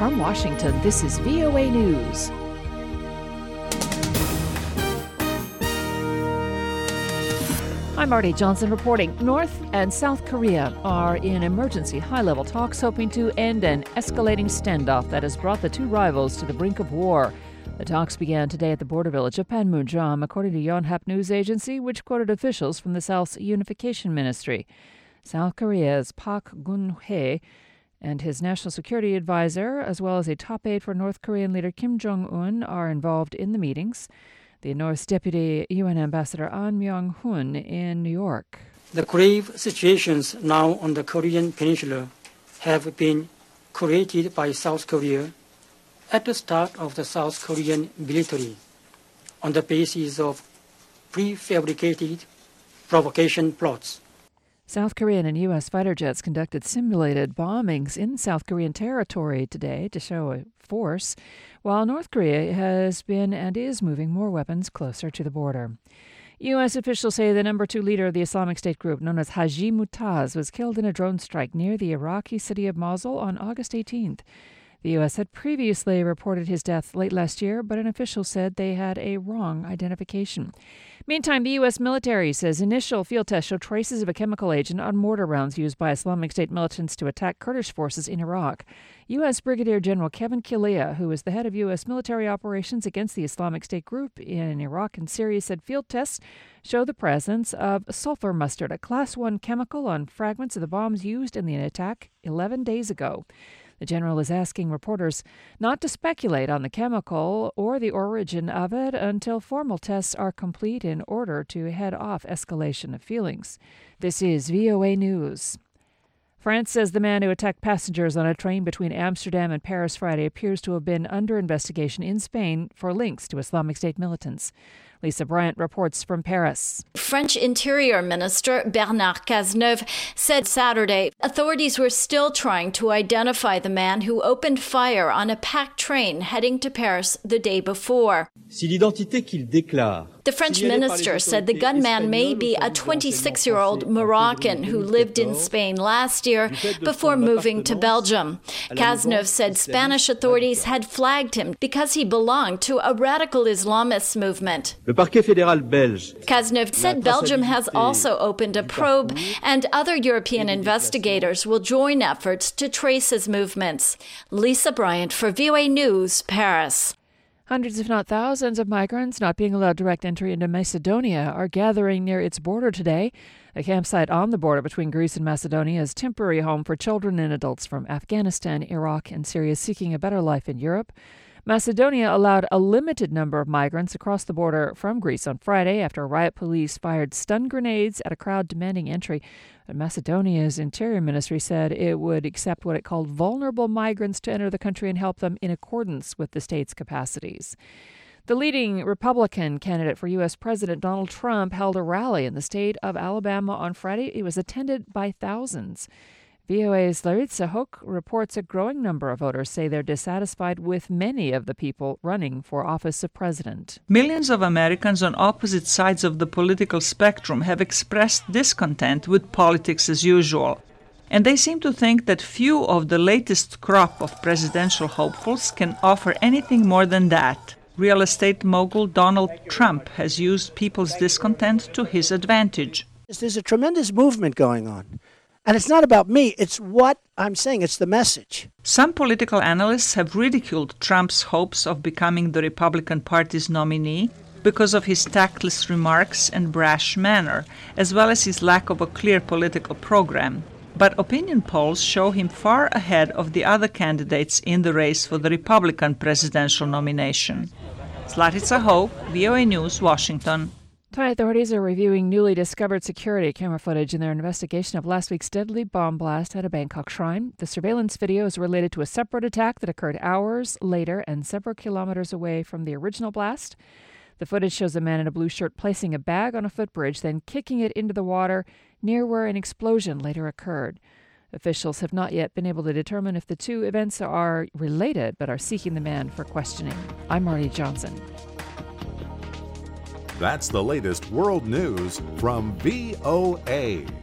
From Washington, this is VOA News. I'm Marty Johnson reporting. North and South Korea are in emergency high-level talks hoping to end an escalating standoff that has brought the two rivals to the brink of war. The talks began today at the border village of Panmunjom, according to Yonhap news agency, which quoted officials from the South's unification ministry. South Korea's Park Geun-hye and his national security advisor, as well as a top aide for North Korean leader Kim Jong-un, are involved in the meetings. The North's Deputy UN Ambassador An Myung-hun in New York. The grave situations now on the Korean peninsula have been created by South Korea at the start of the South Korean military on the basis of prefabricated provocation plots. South Korean and U.S. fighter jets conducted simulated bombings in South Korean territory today to show a force, while North Korea has been and is moving more weapons closer to the border. U.S. officials say the number 2 leader of the Islamic State group, known as Haji Mutaz, was killed in a drone strike near the Iraqi city of Mosul on August 18th. The U.S. had previously reported his death late last year, but an official said they had a wrong identification. Meantime, the U.S. military says initial field tests show traces of a chemical agent on mortar rounds used by Islamic State militants to attack Kurdish forces in Iraq. U.S. Brigadier General Kevin Kilea, who is the head of U.S. military operations against the Islamic State group in Iraq and Syria, said field tests show the presence of sulfur mustard, a Class 1 chemical, on fragments of the bombs used in the attack 11 days ago. The general is asking reporters not to speculate on the chemical or the origin of it until formal tests are complete in order to head off escalation of feelings. This is VOA News. France says the man who attacked passengers on a train between Amsterdam and Paris Friday appears to have been under investigation in Spain for links to Islamic State militants. Lisa Bryant reports from Paris. French Interior Minister Bernard Cazeneuve said Saturday authorities were still trying to identify the man who opened fire on a packed train heading to Paris the day before. The French minister said the gunman may be a 26-year-old Moroccan who lived in Spain last year before moving to Belgium. Cazeneuve said Spanish authorities had flagged him because he belonged to a radical Islamist movement. Cazeneuve said Belgium has also opened a probe, and other European investigators will join efforts to trace his movements. Lisa Bryant for VOA News, Paris. Hundreds, if not thousands, of migrants not being allowed direct entry into Macedonia are gathering near its border today. A campsite on the border between Greece and Macedonia is a temporary home for children and adults from Afghanistan, Iraq, and Syria seeking a better life in Europe. Macedonia allowed a limited number of migrants across the border from Greece on Friday after riot police fired stun grenades at a crowd demanding entry. But Macedonia's Interior Ministry said it would accept what it called vulnerable migrants to enter the country and help them in accordance with the state's capacities. The leading Republican candidate for U.S. President Donald Trump held a rally in the state of Alabama on Friday. It was attended by thousands. VOA's Laritza Hook reports a growing number of voters say they're dissatisfied with many of the people running for office of president. Millions of Americans on opposite sides of the political spectrum have expressed discontent with politics as usual. And they seem to think that few of the latest crop of presidential hopefuls can offer anything more than that. Real estate mogul Donald Trump has used people's discontent to his advantage. There's a tremendous movement going on. And it's not about me, it's what I'm saying, it's the message. Some political analysts have ridiculed Trump's hopes of becoming the Republican Party's nominee because of his tactless remarks and brash manner, as well as his lack of a clear political program. But opinion polls show him far ahead of the other candidates in the race for the Republican presidential nomination. Zlatica Hope, VOA News, Washington. Thai authorities are reviewing newly discovered security camera footage in their investigation of last week's deadly bomb blast at a Bangkok shrine. The surveillance video is related to a separate attack that occurred hours later and several kilometers away from the original blast. The footage shows a man in a blue shirt placing a bag on a footbridge, then kicking it into the water near where an explosion later occurred. Officials have not yet been able to determine if the two events are related, but are seeking the man for questioning. I'm Marty Johnson. That's the latest world news from VOA.